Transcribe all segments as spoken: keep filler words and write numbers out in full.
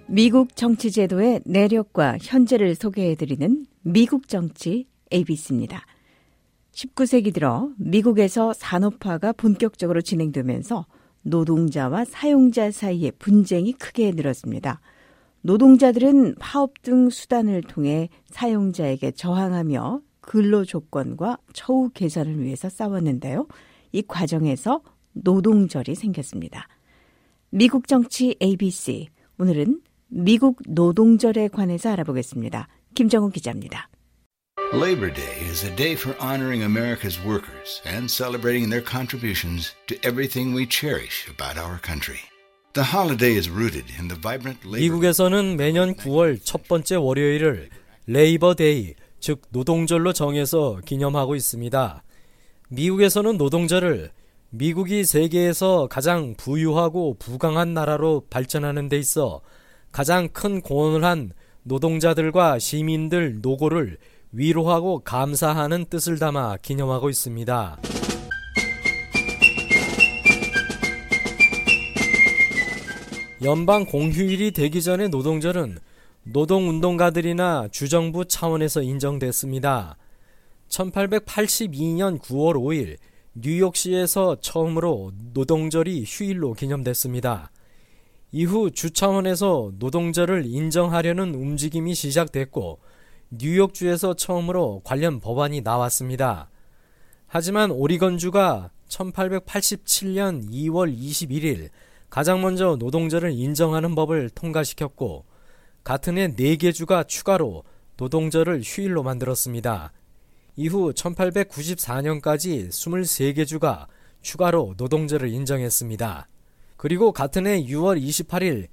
미국 정치 제도의 내력과 현재를 소개해드리는 미국 정치 에이비씨입니다. 십구 세기 들어 미국에서 산업화가 본격적으로 진행되면서 노동자와 사용자 사이의 분쟁이 크게 늘었습니다. 노동자들은 파업 등 수단을 통해 사용자에게 저항하며 근로 조건과 처우 개선을 위해서 싸웠는데요. 이 과정에서 노동절이 생겼습니다. 미국 정치 에이비씨, 오늘은 미국 노동절에 관해서 알아보겠습니다. 김정우 기자입니다. Labor Day is a day for honoring America's workers and celebrating their contributions to everything we cherish about our country. The holiday is rooted in the vibrant labor. 미국에서는 매년 구월 첫 번째 월요일을 레이버 데이, 즉 노동절로 정해서 기념하고 있습니다. 미국에서는 노동절을 미국이 세계에서 가장 부유하고 부강한 나라로 발전하는 데 있어 가장 큰 공헌을 한 노동자들과 시민들 노고를 위로하고 감사하는 뜻을 담아 기념하고 있습니다. 연방 공휴일이 되기 전에 노동절은 노동운동가들이나 주정부 차원에서 인정됐습니다. 천팔백팔십이 년 구월 오일 뉴욕시에서 처음으로 노동절이 휴일로 기념됐습니다. 이후 주 차원에서 노동절을 인정하려는 움직임이 시작됐고 뉴욕주에서 처음으로 관련 법안이 나왔습니다. 하지만 오리건주가 천팔백팔십칠 년 이월 이십일일 가장 먼저 노동절을 인정하는 법을 통과시켰고 같은 해 네 개 주가 추가로 노동절을 휴일로 만들었습니다. 이후 천팔백구십사 년까지 이십삼 개 주가 추가로 노동절을 인정했습니다. 그리고 같은 해 유월 이십팔일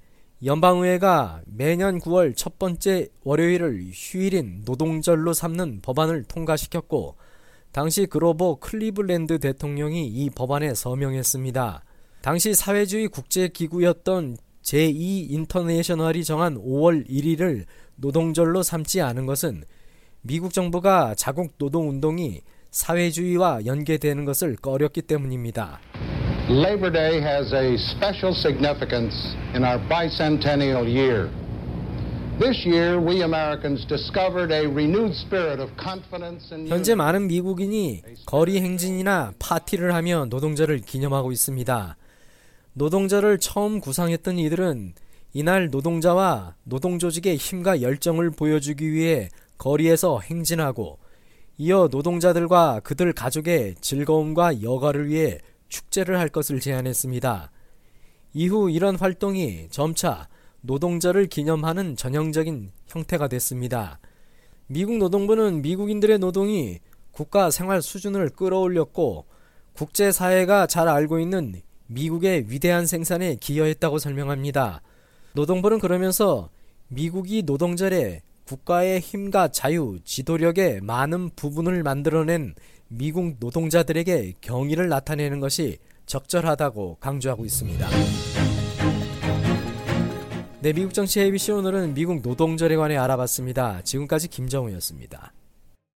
연방의회가 매년 구월 첫 번째 월요일을 휴일인 노동절로 삼는 법안을 통과시켰고 당시 그로버 클리블랜드 대통령이 이 법안에 서명했습니다. 당시 사회주의 국제기구였던 제이 인터내셔널이 정한 오월 일일을 노동절로 삼지 않은 것은 미국 정부가 자국 노동운동이 사회주의와 연계되는 것을 꺼렸기 때문입니다. Labor Day has a special significance in our bicentennial year. This year, we Americans discovered a renewed spirit of confidence and 현재 많은 미국인이 거리 행진이나 파티를 하며 노동절을 기념하고 있습니다. 노동절을 처음 구상했던 이들은 이날 노동자와 노동조직의 힘과 열정을 보여주기 위해 거리에서 행진하고 이어 노동자들과 그들 가족의 즐거움과 여가를 위해 축제를 할 것을 제안했습니다. 이후 이런 활동이 점차 노동절을 기념하는 전형적인 형태가 됐습니다. 미국 노동부는 미국인들의 노동이 국가 생활 수준을 끌어올렸고 국제사회가 잘 알고 있는 미국의 위대한 생산에 기여했다고 설명합니다. 노동부는 그러면서 미국이 노동절에 국가의 힘과 자유, 지도력의 많은 부분을 만들어낸 미국 노동자들에게 경의를 나타내는 것이 적절하다고 강조하고 있습니다. 네, 미국 정치 에이비씨 오늘은 미국 노동절에 관해 알아봤습니다. 지금까지 김정우였습니다.